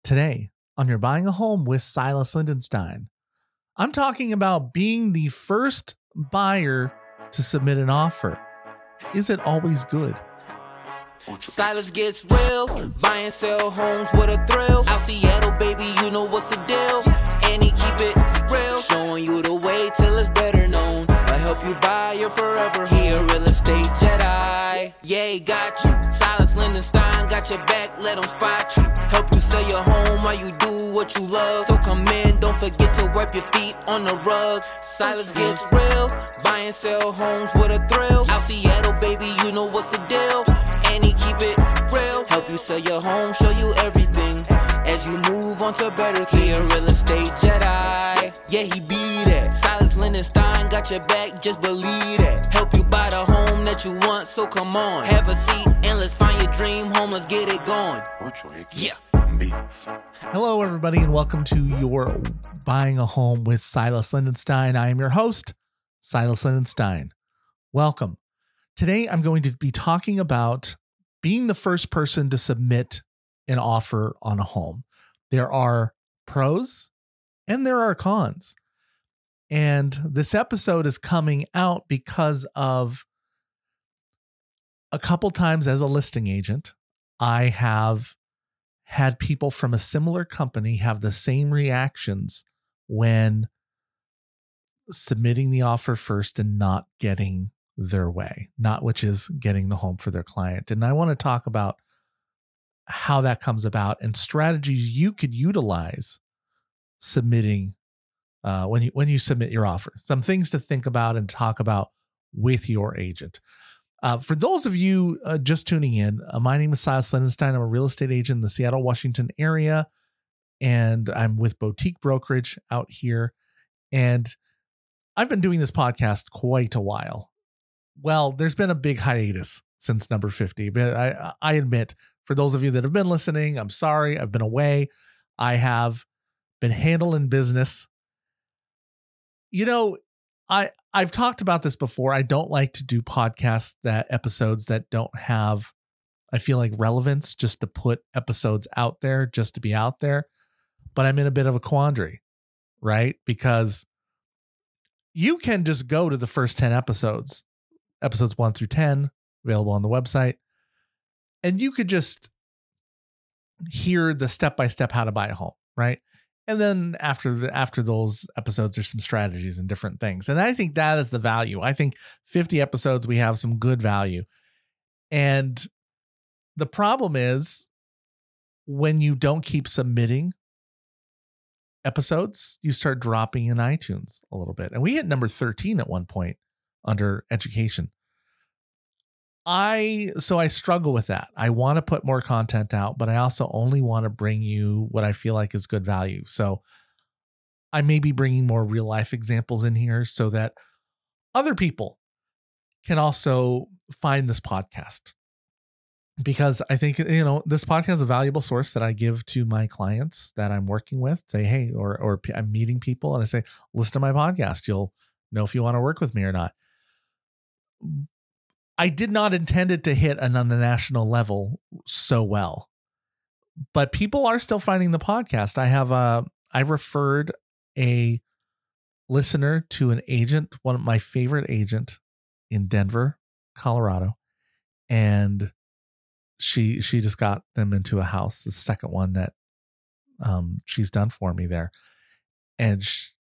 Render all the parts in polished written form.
Today, on You're Buying a Home with Silas Lindenstein, I'm talking about being the first buyer to submit an offer. Is it always good? Silas gets real, buy and sell homes with a thrill. Out Seattle, baby, you know what's the deal. And he keep it real, showing you the way till it's better known. I help you buy your forever. He a real estate Jedi. Yeah, he got you. Silas Lindenstein got your back, let him spot you. Help you sell your home while you do what you love. So come in, don't forget to wipe your feet on the rug. Silas gets real, buy and sell homes with a thrill. Out Seattle, baby, you know what's the deal. And he keep it real, help you sell your home, show you everything as you move on to better things. He a real estate Jedi, yeah, he be that. Silas Lindenstein got your back, just believe that. Help you buy the home that you want, so come on, have a seat and let's find your dream home, let's get it going. Yeah. Hello, everybody, and welcome to You're Buying a Home with Silas Lindenstein. I am your host, Silas Lindenstein. Welcome. Today, I'm going to be talking about being the first person to submit an offer on a home. There are pros and there are cons. And this episode is coming out because of a couple times as a listing agent, I have had people from a similar company have the same reactions when submitting the offer first and not getting their way, which is getting the home for their client. And I want to talk about how that comes about and strategies you could utilize submitting when you submit your offer. Some things to think about and talk about with your agent. For those of you just tuning in, my name is Silas Lindenstein. I'm a real estate agent in the Seattle, Washington area, and I'm with Boutique Brokerage out here. And I've been doing this podcast quite a while. Well, there's been a big hiatus since number 50, but I admit, for those of you that have been listening, I'm sorry. I've been away. I have been handling business. You know, I've talked about this before. I don't like to do episodes that don't have, I feel like, relevance, just to put episodes out there, just to be out there. But I'm in a bit of a quandary, right? Because you can just go to the first 10 episodes 1 through 10, available on the website. And you could just hear the step-by-step how to buy a home, right? And then after those episodes, there's some strategies and different things. And I think that is the value. I think 50 episodes, we have some good value. And the problem is when you don't keep submitting episodes, you start dropping in iTunes a little bit. And we hit number 13 at one point under education. So I struggle with that. I want to put more content out, but I also only want to bring you what I feel like is good value. So I may be bringing more real life examples in here so that other people can also find this podcast. Because I think, this podcast is a valuable source that I give to my clients that I'm working with. Say, hey, or I'm meeting people and I say, listen to my podcast. You'll know if you want to work with me or not. I did not intend it to hit on a national level so well, but people are still finding the podcast. I referred a listener to an agent, one of my favorite agent in Denver, Colorado. And she just got them into a house, the second one that she's done for me there. And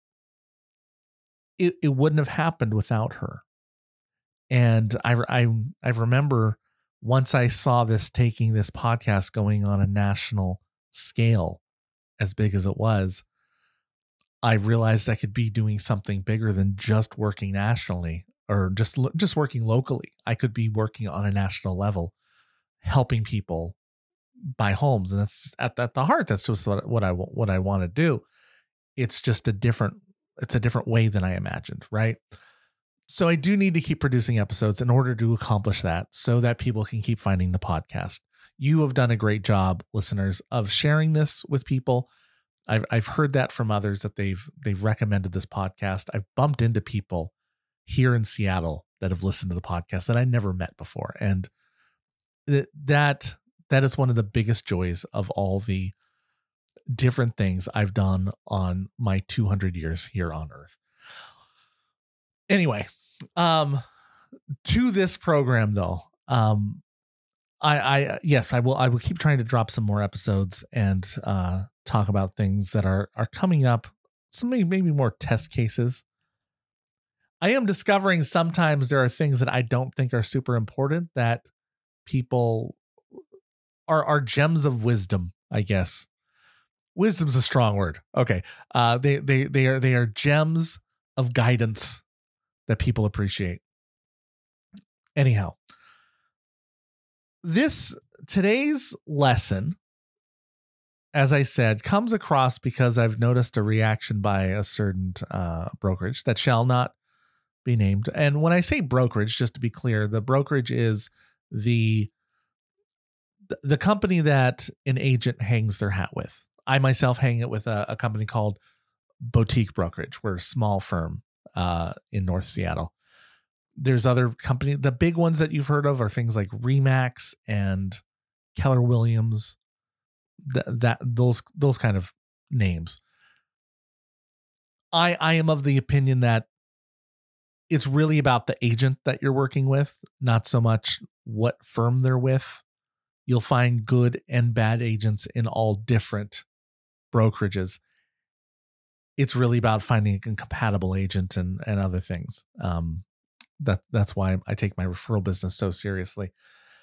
it wouldn't have happened without her. And I remember once I saw taking this podcast going on a national scale as big as it was, I realized I could be doing something bigger than just working nationally or just working locally. I could be working on a national level, helping people buy homes. And that's at the heart. That's just what I want to do. It's just a different way than I imagined. Right. So I do need to keep producing episodes in order to accomplish that so that people can keep finding the podcast. You have done a great job, listeners, of sharing this with people. I've heard that from others that they've recommended this podcast. I've bumped into people here in Seattle that have listened to the podcast that I never met before. And that is one of the biggest joys of all the different things I've done on my 200 years here on Earth. Anyway, to this program though, I will keep trying to drop some more episodes and talk about things that are coming up, some maybe more test cases. I am discovering sometimes there are things that I don't think are super important that people are gems of wisdom, I guess. Wisdom's a strong word. Okay. They are gems of guidance that people appreciate. Anyhow, today's lesson, as I said, comes across because I've noticed a reaction by a certain brokerage that shall not be named. And when I say brokerage, just to be clear, the brokerage is the company that an agent hangs their hat with. I myself hang it with a company called Boutique Brokerage. We're a small firm in North Seattle. There's other companies. The big ones that you've heard of are things like Remax and Keller Williams. Those kind of names. I am of the opinion that it's really about the agent that you're working with, not so much what firm they're with. You'll find good and bad agents in all different brokerages. It's really about finding a compatible agent and other things. That's why I take my referral business so seriously.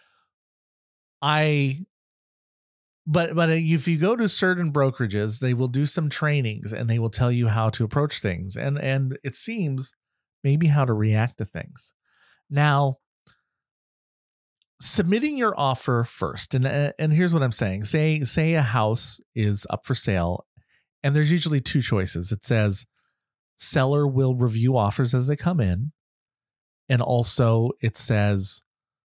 But if you go to certain brokerages, they will do some trainings and they will tell you how to approach things. And it seems maybe how to react to things. Now, submitting your offer first. And here's what I'm saying. Say a house is up for sale and there's usually two choices. It says seller will review offers as they come in. And also it says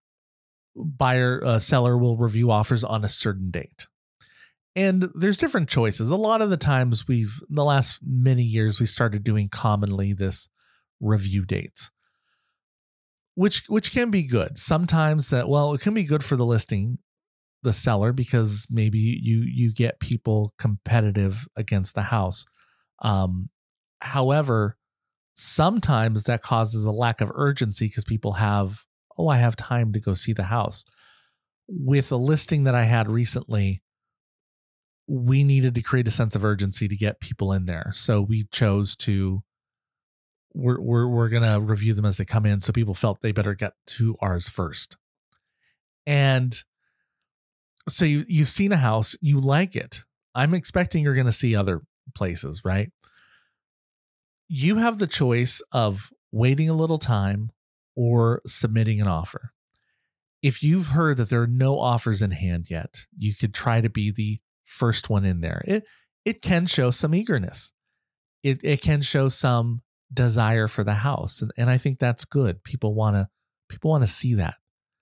seller will review offers on a certain date. And there's different choices. A lot of the times in the last many years, we started doing commonly this review dates, which can be good. Sometimes it can be good for the seller, because maybe you get people competitive against the house. However, sometimes that causes a lack of urgency because people have, I have time to go see the house. With a listing that I had recently, we needed to create a sense of urgency to get people in there. So we chose to, we're going to review them as they come in. So people felt they better get to ours first. And so you've seen a house, you like it. I'm expecting you're going to see other places, right? You have the choice of waiting a little time or submitting an offer. If you've heard that there are no offers in hand yet, you could try to be the first one in there. It can show some eagerness. It can show some desire for the house. And I think that's good. People want to see that,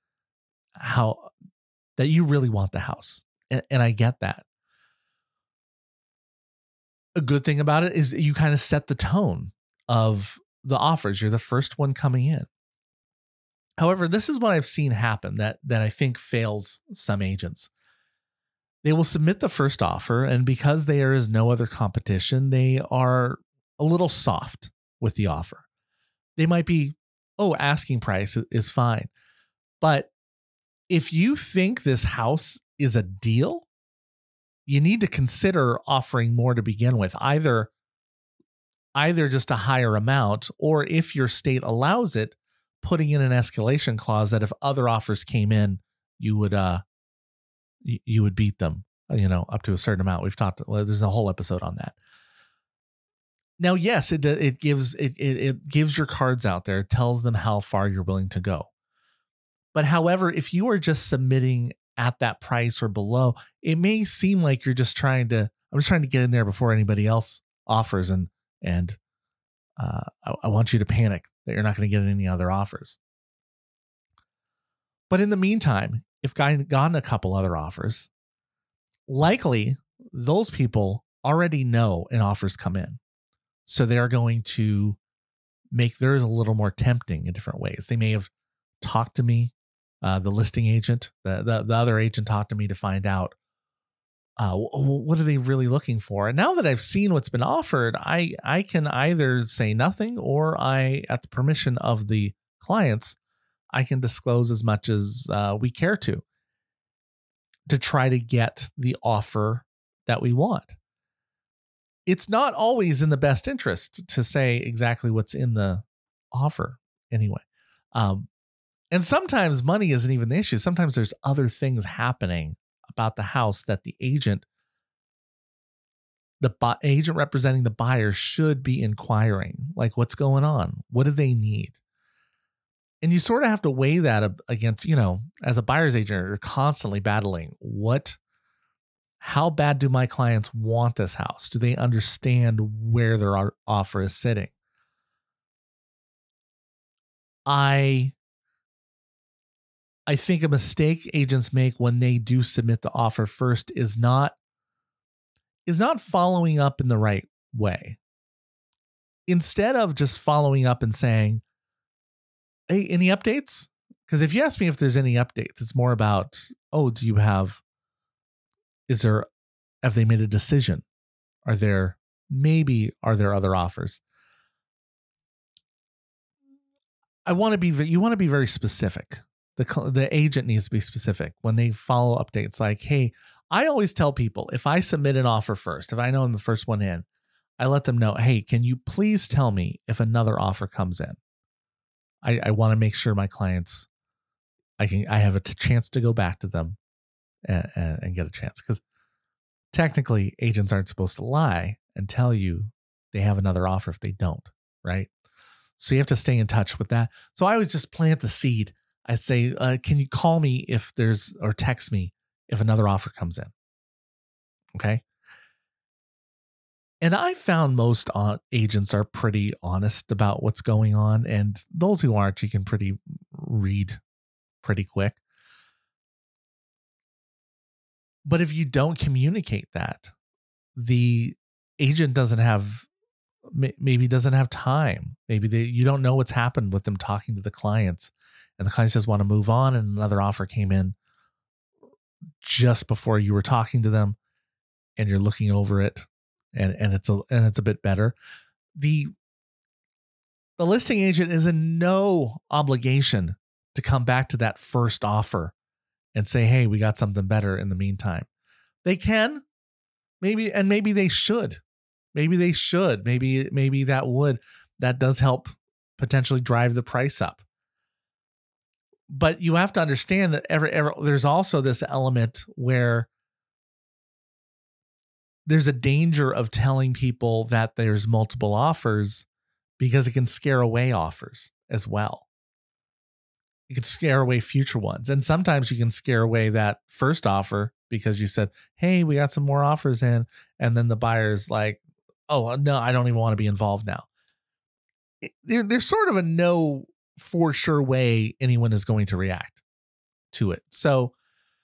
that you really want the house. And I get that. A good thing about it is you kind of set the tone of the offers. You're the first one coming in. However, this is what I've seen happen that I think fails some agents. They will submit the first offer, and because there is no other competition, they are a little soft with the offer. They might be, asking price is fine. But if you think this house is a deal, you need to consider offering more to begin with, either just a higher amount, or if your state allows it, putting in an escalation clause that if other offers came in, you would beat them, up to a certain amount. There's a whole episode on that. Now, yes, it gives your cards out there. It tells them how far you're willing to go. But however, if you are just submitting at that price or below, it may seem like I'm just trying to get in there before anybody else offers. And I want you to panic that you're not going to get any other offers. But in the meantime, if gotten a couple other offers, likely those people already know an offer's come in. So they're going to make theirs a little more tempting in different ways. They may have talked to me, the listing agent, the other agent talked to me to find out what are they really looking for? And now that I've seen what's been offered, I can either say nothing, or at the permission of the clients, I can disclose as much as we care to try to get the offer that we want. It's not always in the best interest to say exactly what's in the offer anyway. And sometimes money isn't even the issue. Sometimes there's other things happening about the house that the agent representing the buyer should be inquiring, like what's going on? What do they need? And you sort of have to weigh that against, as a buyer's agent, you're constantly battling how bad do my clients want this house? Do they understand where their offer is sitting? I think a mistake agents make when they do submit the offer first is not following up in the right way. Instead of just following up and saying, hey, any updates? Because if you ask me if there's any updates, it's more about, have they made a decision? Are there other offers? You want to be very specific. The agent needs to be specific when they follow updates. Like, hey, I always tell people, if I submit an offer first, if I know I'm the first one in, I let them know, hey, can you please tell me if another offer comes in? I want to make sure my clients, I have a chance to go back to them and get a chance. Because technically, agents aren't supposed to lie and tell you they have another offer if they don't, right? So you have to stay in touch with that. So I always just plant the seed. I say, can you call me or text me if another offer comes in? Okay. And I found most agents are pretty honest about what's going on. And those who aren't, you can read pretty quick. But if you don't communicate that, the agent maybe doesn't have time. Maybe you don't know what's happened with them talking to the clients, and the clients just want to move on, and another offer came in just before you were talking to them, and you're looking over it, and it's a bit better. The listing agent is in no obligation to come back to that first offer and say, hey, we got something better in the meantime. They can, maybe they should. Maybe that does help potentially drive the price up. But you have to understand that there's also this element where there's a danger of telling people that there's multiple offers, because it can scare away offers as well. You can scare away future ones. And sometimes you can scare away that first offer because you said, hey, we got some more offers in. And then the buyer's like, oh, no, I don't even want to be involved now. There's sort of a no for sure way anyone is going to react to it. So,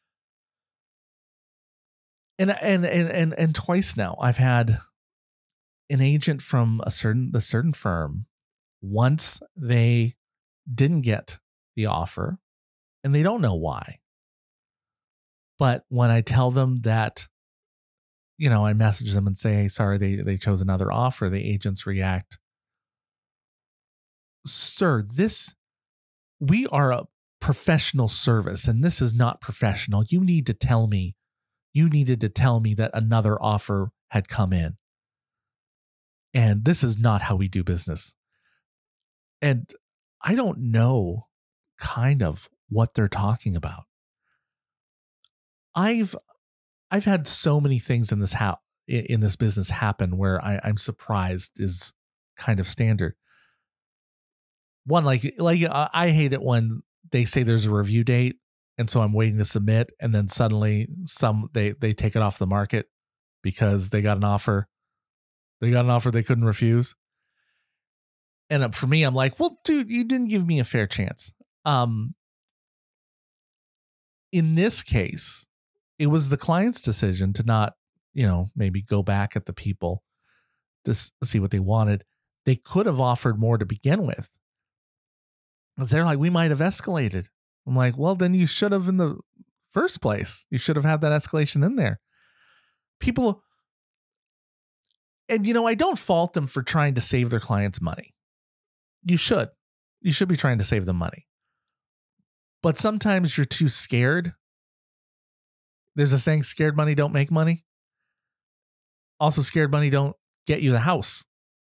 and twice now, I've had an agent from a certain firm. Once they didn't get the offer, and they don't know why. But when I tell them that, I message them and say, hey, sorry, they chose another offer, the agents react, sir, we are a professional service, and this is not professional. You needed to tell me that another offer had come in. And this is not how we do business. And I don't know kind of what they're talking about. I've had so many things in this business happen where I'm surprised is kind of standard. One, like I hate it when they say there's a review date, and so I'm waiting to submit, and then suddenly they take it off the market because they got an offer. They got an offer they couldn't refuse. And for me, I'm like, well, dude, you didn't give me a fair chance. In this case, it was the client's decision to not, maybe go back at the people to see what they wanted. They could have offered more to begin with. Because they're like, we might have escalated. I'm like, well, then you should have in the first place. You should have had that escalation in there. people, and I don't fault them for trying to save their clients money. You should be trying to save them money. But sometimes you're too scared. There's a saying, scared money don't make money. Also, scared money don't get you the house.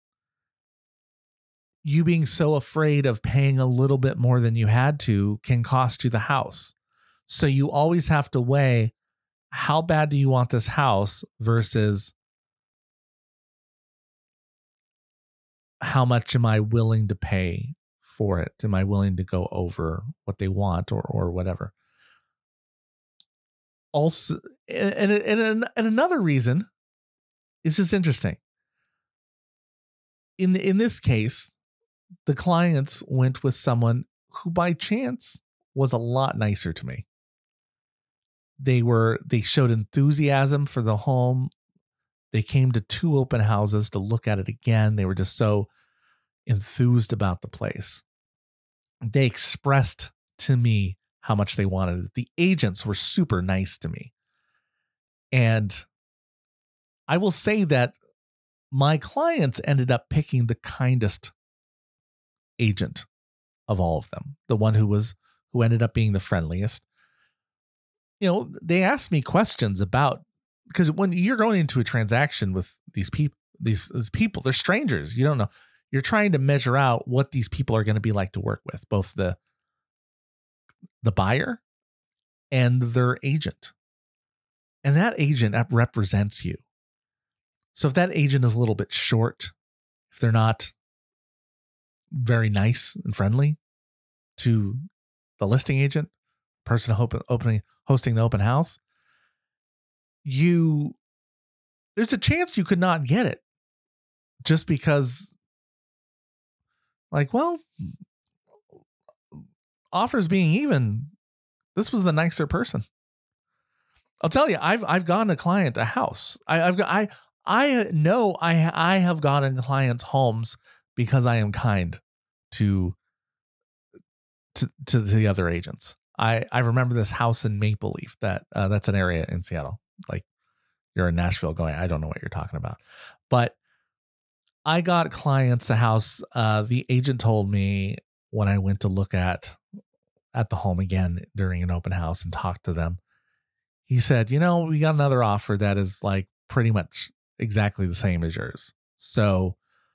You being so afraid of paying a little bit more than you had to can cost you the house. So you always have to weigh, how bad do you want this house versus how much am I willing to pay for it? Am I willing to go over what they want or whatever? Also, and another reason is just interesting. In this case, the clients went with someone who by chance was a lot nicer to me. They showed enthusiasm for the home. They came to 2 open houses to look at it again. They were just so enthused about the place. They expressed to me how much they wanted it. The agents were super nice to me. And I will say that my clients ended up picking the kindest agent of all of them, the one who ended up being the friendliest. They asked me questions about, because when you're going into a transaction with these people, they're strangers. You don't know. You're trying to measure out what these people are going to be like to work with, both the buyer and their agent. And that agent represents you. So if that agent is a little bit short, if they're not very nice and friendly to the listing agent, person hosting the open house, there's a chance you could not get it just because, offers being even, this was the nicer person. I'll tell you, I've gotten a client a house. I know I have gotten clients homes because I am kind to the other agents. I remember this house in Maple Leaf that's an area in Seattle. Like, you're in Nashville going, I don't know what you're talking about. But I got clients a house. The agent told me when I went to look at the home again during an open house and talked to them, he said, we got another offer that is like pretty much exactly the same as yours. So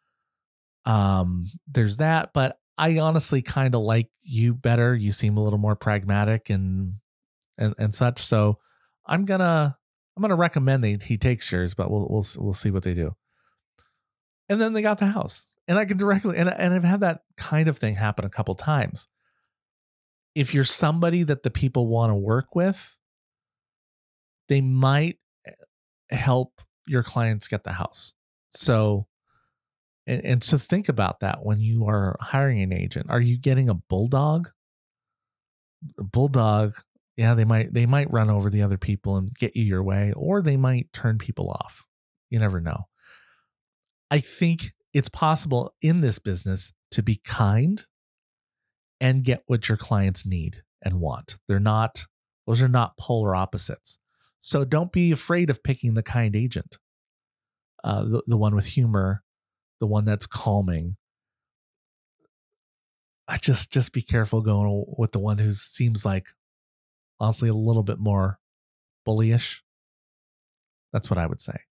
there's that, but I honestly kind of like you better. You seem a little more pragmatic and such. So I'm gonna recommend he takes yours, but we'll see what they do. And then they got the house, and I can directly and I've had that kind of thing happen a couple times. If you're somebody that the people want to work with, they might help your clients get the house. So. And so think about that when you are hiring an agent. Are you getting a bulldog? A bulldog, yeah, they might run over the other people and get you your way, or they might turn people off. You never know. I think it's possible in this business to be kind and get what your clients need and want. Those are not polar opposites. So don't be afraid of picking the kind agent, the one with humor, the one that's calming. I just be careful going with the one who seems like, honestly, a little bit more bullyish. That's what I would say.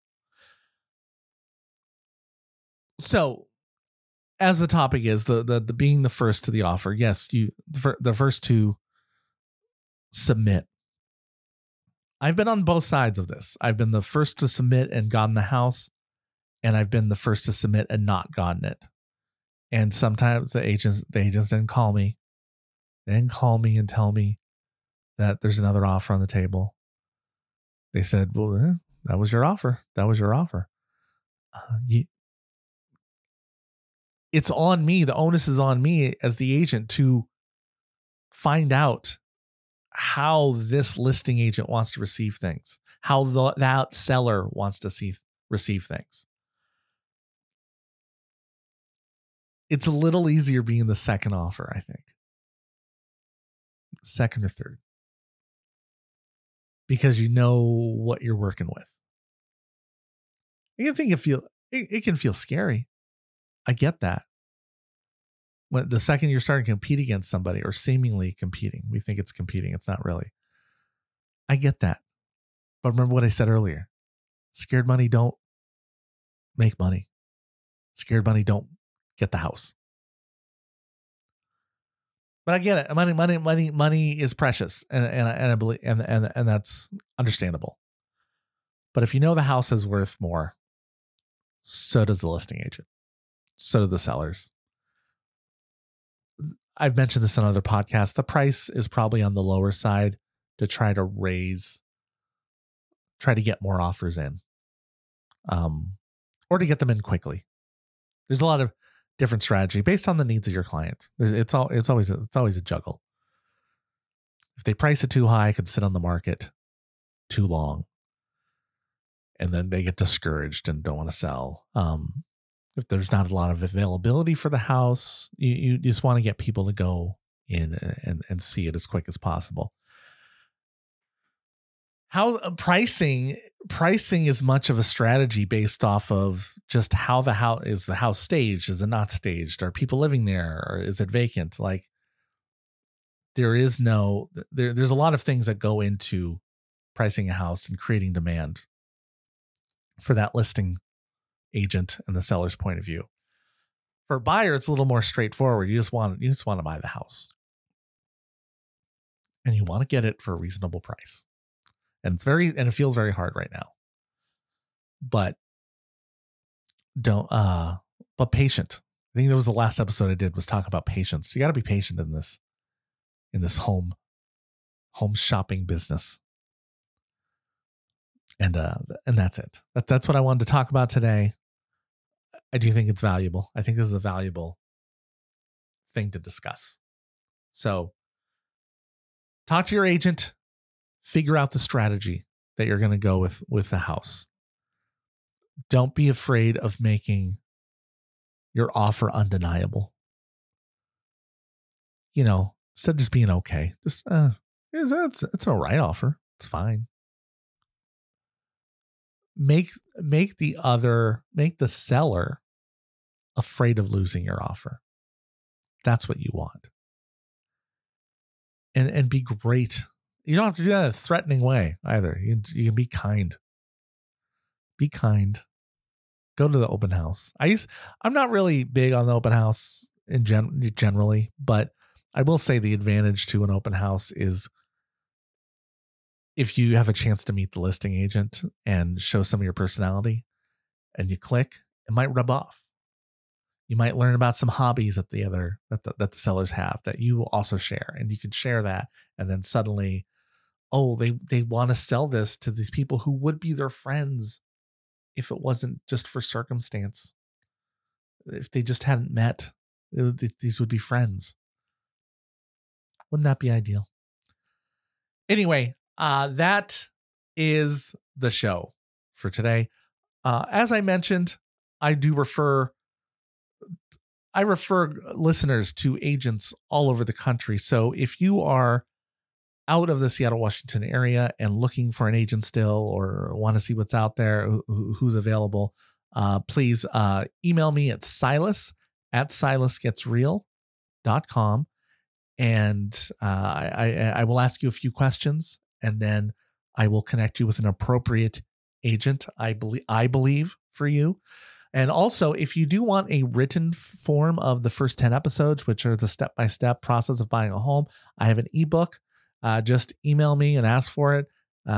So, as the topic is the being the first to the offer, yes, the first to submit. I've been on both sides of this. I've been the first to submit and gotten the house, and I've been the first to submit and not gotten it. And sometimes the agents didn't call me. They didn't call me and tell me that there's another offer on the table. They said, well, that was your offer. That was your offer. It's on me. The onus is on me as the agent to find out how this listing agent wants to receive things, how that seller wants to receive things. It's a little easier being the second offer, I think. Second or third. Because you know what you're working with. I think it can feel scary. I get that. When the second you're starting to compete against somebody or seemingly competing, we think it's competing. It's not really. I get that. But remember what I said earlier. Scared money don't make money. Scared money don't get the house. But I get it. Money is precious, and I believe, and that's understandable. But if you know the house is worth more, so does the listing agent. So do the sellers. I've mentioned this on other podcasts. The price is probably on the lower side to try to get more offers in, or to get them in quickly. There's a lot of different strategy based on the needs of your client. It's always a juggle. If they price it too high, it could sit on the market too long, and then they get discouraged and don't want to sell. If there's not a lot of availability for the house, you just want to get people to go in and see it as quick as possible. How pricing is much of a strategy based off of just how the house staged? Is it not staged? Are people living there, or is it vacant? Like, there's a lot of things that go into pricing a house and creating demand for that listing agent and the seller's point of view. For a buyer, it's a little more straightforward. You just want to buy the house, and you want to get it for a reasonable price. And it feels very hard right now, but but patient. I think that was the last episode I did, was talk about patience. You got to be patient in this home shopping business. And that's it. That's what I wanted to talk about today. I do think it's valuable. I think this is a valuable thing to discuss. So talk to your agent. Figure out the strategy that you're going to go with the house. Don't be afraid of making your offer undeniable. Instead of just being okay, just it's an all right offer. It's fine. Make the seller afraid of losing your offer. That's what you want. And be great. You don't have to do that in a threatening way either. You can be kind. Be kind. Go to the open house. I'm not really big on the open house generally, but I will say the advantage to an open house is if you have a chance to meet the listing agent and show some of your personality and you click, it might rub off. You might learn about some hobbies that the sellers have that you will also share, and you can share that, and then suddenly, they want to sell this to these people who would be their friends if it wasn't just for circumstance. If they just hadn't met, these would be friends. Wouldn't that be ideal? Anyway, that is the show for today. As I mentioned, I refer listeners to agents all over the country. So if you are out of the Seattle, Washington area and looking for an agent still, or want to see what's out there, who's available, please email me at silas@silasgetsreal.com. And I will ask you a few questions, and then I will connect you with an appropriate agent, I believe, for you. And also, if you do want a written form of the first 10 episodes, which are the step-by-step process of buying a home, I have an ebook. Just email me and ask for it,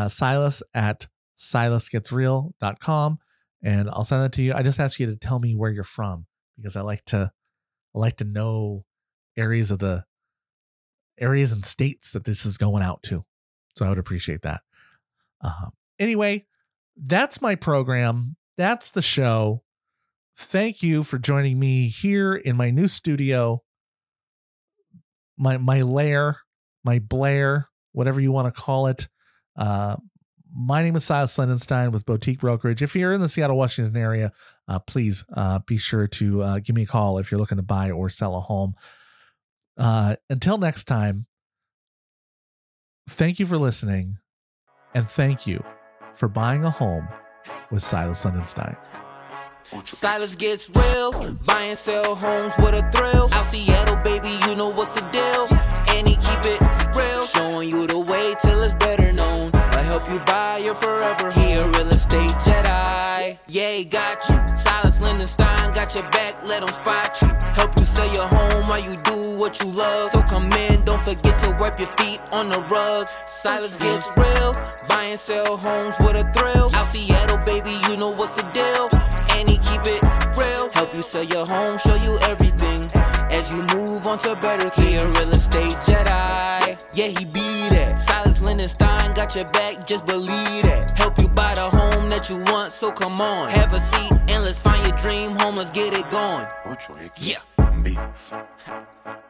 silas@silasgetsreal.com, and I'll send it to you. I just ask you to tell me where you're from, because I like to know areas and states that this is going out to. So I would appreciate that. Anyway, that's my program. That's the show. Thank you for joining me here in my new studio, my lair, my Blair, whatever you want to call it. My name is Silas Lindenstein with Boutique Brokerage. If you're in the Seattle, Washington area, please be sure to give me a call if you're looking to buy or sell a home. Until next time, thank you for listening, and thank you for buying a home with Silas Lindenstein. Silas gets real, buy and sell homes with a thrill. Out Seattle, baby, you know what's the deal. And he keep it real, showing you the way till it's better known. I help you buy your forever. He a real estate Jedi. Yeah, he got you. Silas Lindenstein got your back, let him spot you. Help you sell your home while you do what you love. So come in, don't forget to wipe your feet on the rug. Silas gets real, buy and sell homes with a thrill. Out Seattle, baby, you know what's the deal. And he keep it real, help you sell your home, show you everything as you move on to better things. He a real estate Jedi, yeah, he be that. Silas Lindenstein got your back, just believe that. Help you buy the home that you want, so come on, have a seat and let's find your dream home, let's get it going. Yeah.